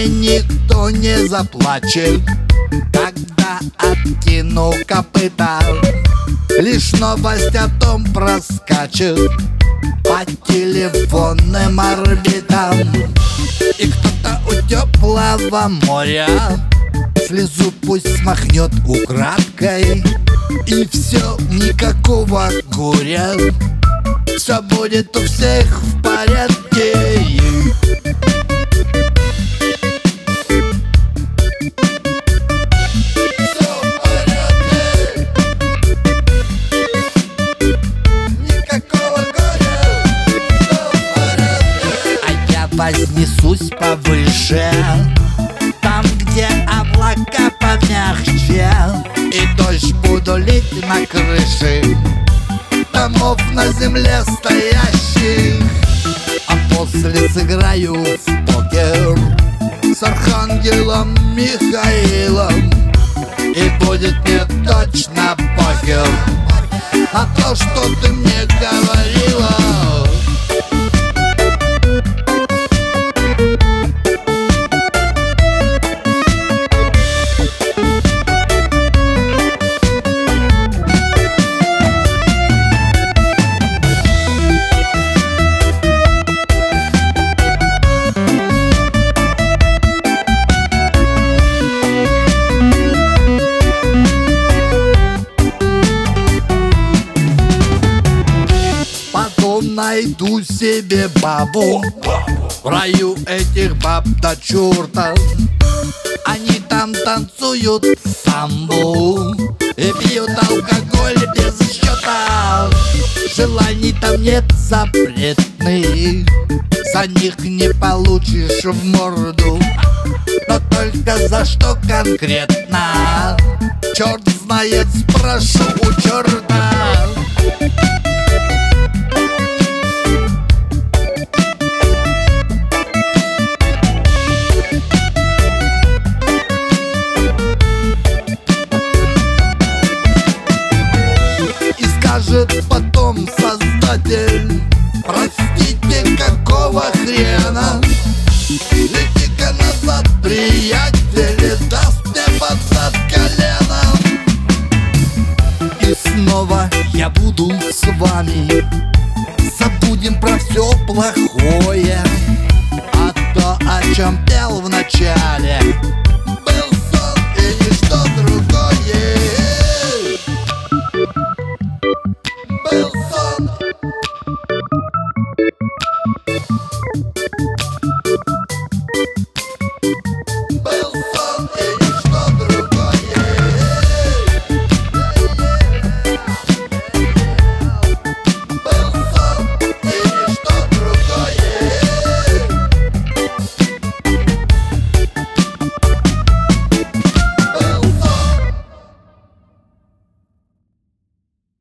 мне никто не заплачет, когда откину копыта. Лишь новость о том проскачет по телефонным орбитам. И кто-то у теплого моря слезу пусть смахнет украдкой, и все, никакого горя, все будет у всех в порядке. Вознесусь повыше, там, где облака помягче, и дождь буду лить на крыши домов на земле стоящих. А после сыграю в покер с архангелом Михаилом, и будет мне точно похер а то, что ты мне говорила. Найду себе бабу, в раю этих баб до черта. Они там танцуют самбу и пьют алкоголь без счета. Желаний там нет запретных, за них не получишь в морду. Но только за что конкретно, черт знает, спрошу у черта. Скажет потом создатель: простите, какого хрена? Лети-ка назад, приятель, и даст мне под зад коленом. И снова я буду с вами, забудем про все плохое, а то, о чем пел в начале,